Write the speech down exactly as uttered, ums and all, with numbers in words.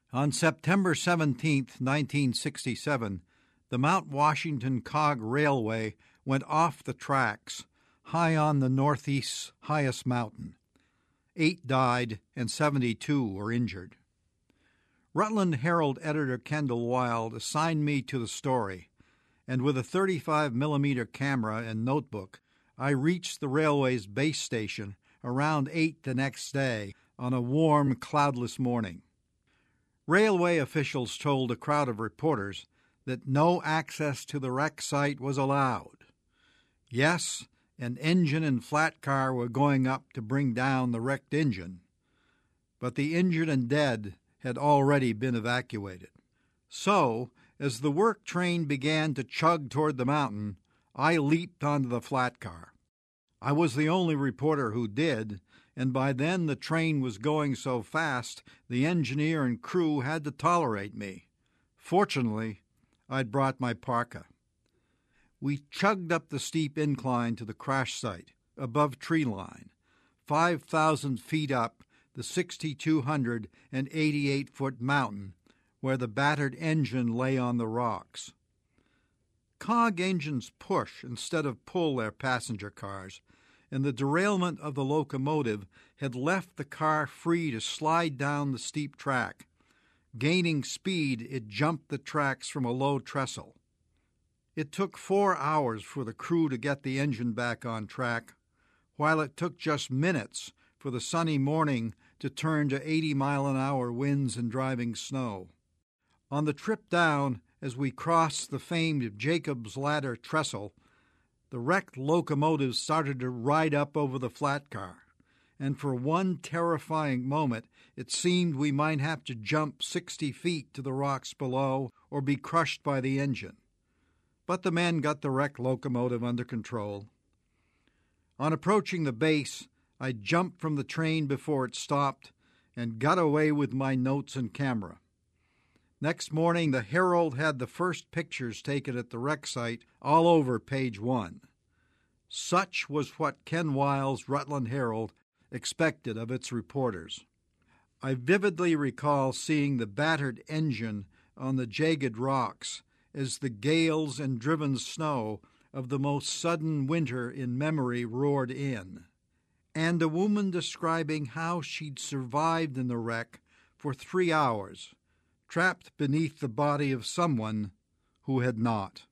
On September seventeenth, nineteen sixty-seven, the Mount Washington Cog Railway went off the tracks, high on the Northeast's highest mountain. Eight died and seventy-two were injured. Rutland Herald editor Kendall Wild assigned me to the story, and with a thirty-five millimeter camera and notebook, I reached the railway's base station around eight the next day on a warm, cloudless morning. Railway officials told a crowd of reporters that no access to the wreck site was allowed. Yes, an engine and flat car were going up to bring down the wrecked engine, but the injured and dead had already been evacuated. So, as the work train began to chug toward the mountain, I leaped onto the flat car. I was the only reporter who did, and by then the train was going so fast the engineer and crew had to tolerate me. Fortunately, I'd brought my parka. We chugged up the steep incline to the crash site, above tree line, five thousand feet up the six thousand two hundred eighty-eight foot mountain where the battered engine lay on the rocks. Cog engines push instead of pull their passenger cars, and the derailment of the locomotive had left the car free to slide down the steep track. Gaining speed, it jumped the tracks from a low trestle. It took four hours for the crew to get the engine back on track, while it took just minutes for the sunny morning to turn to eighty-mile-an-hour winds and driving snow. On the trip down, as we crossed the famed Jacob's Ladder trestle, the wrecked locomotive started to ride up over the flat car, and for one terrifying moment it seemed we might have to jump sixty feet to the rocks below or be crushed by the engine. But the men got the wrecked locomotive under control. On approaching the base, I jumped from the train before it stopped and got away with my notes and camera. Next morning, the Herald had the first pictures taken at the wreck site all over page one. Such was what Ken Wiles' Rutland Herald expected of its reporters. I vividly recall seeing the battered engine on the jagged rocks as the gales and driven snow of the most sudden winter in memory roared in, and a woman describing how she'd survived in the wreck for three hours, trapped beneath the body of someone who had not.